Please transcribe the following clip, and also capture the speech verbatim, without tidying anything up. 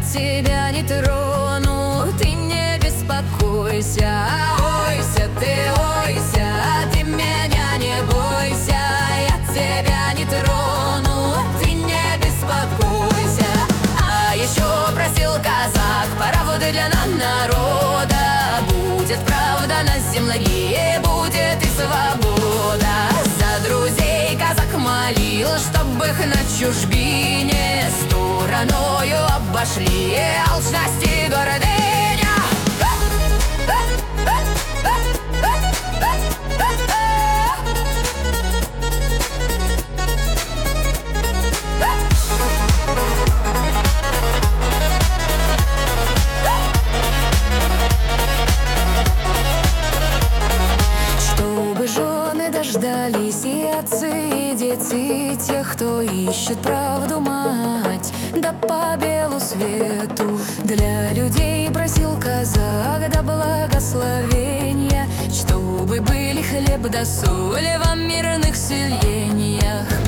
тебя не трону, ты не беспокойся. Ойся ты, ойся, ты меня не бойся. Я тебя не трону, ты не беспокойся. А еще просил казак пароводы для народа. Будет правда на земле, будет и свобода. За друзей казак молил, чтоб их на чужбине стороною обошли алчность и гордыня. Дождались и отцы, и дети, и тех, кто ищет правду мать. Да по белу свету для людей просил казак, да благословения, чтобы были хлеб да соль во мирных селениях.